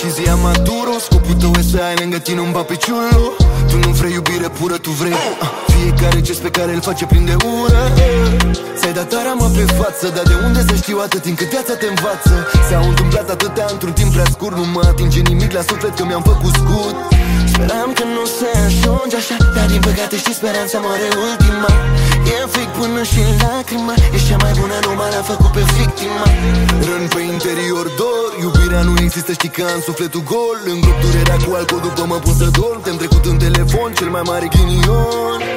decizia matură. Scopul tău e să ai lângă tine un papiciullu. Tu nu vrei iubire pură, tu vrei fiecare gest pe care îl face plin de ură. Ți-ai dat arama pe față, dar de unde să știu atât timp cât viața te învață? S-au întâmplat atâtea într-un timp prea scurt. Nu mă atinge nimic la suflet că mi-am făcut scut. Speram că nu se ajunge așa, dar din păcate știi, speranța moare ultima. E fake până și lacrima. Ești cea mai bună, nu m-a făcut pe victima. Răni pe interior, dor. Iubirea nu există, știi că am sufletul gol. În grup durerea cu alcool, după mă pun să dorm. Te-am trecut în telefon, cel mai mare ghinion.